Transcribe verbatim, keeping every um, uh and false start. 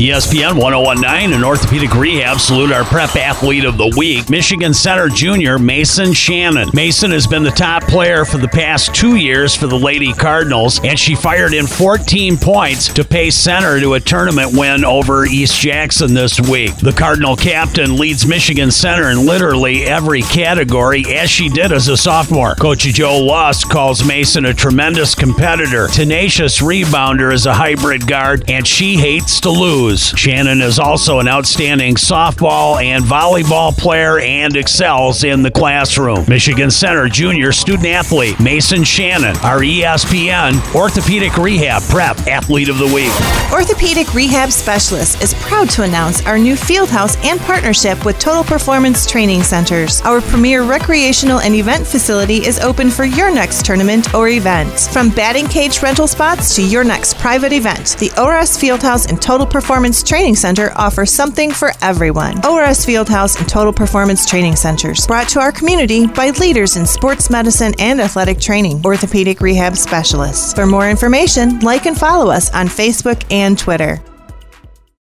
E S P N one oh one point nine and Orthopedic Rehab salute our prep athlete of the week, Michigan Center junior Mason Shannon. Mason has been the top player for the past two years for the Lady Cardinals, and she fired in fourteen points to pay Center to a tournament win over East Jackson this week. The Cardinal captain leads Michigan Center in literally every category, as she did as a sophomore. Coach Joe Lust calls Mason a tremendous competitor, tenacious rebounder as a hybrid guard, and she hates to lose. Shannon is also an outstanding softball and volleyball player and excels in the classroom. Michigan Center junior student athlete Mason Shannon, our E S P N Orthopedic Rehab Prep Athlete of the Week. Orthopedic Rehab Specialist is proud to announce our new field house and partnership with Total Performance Training Centers. Our premier recreational and event facility is open for your next tournament or event. From batting cage rental spots to your next private event, the O R S Fieldhouse and Total Performance Training Center offer something for everyone. O R S Fieldhouse and Total Performance Training Centers, brought to our community by leaders in sports medicine and athletic training, Orthopedic Rehab Specialists. For more information, like and follow us on Facebook and Twitter.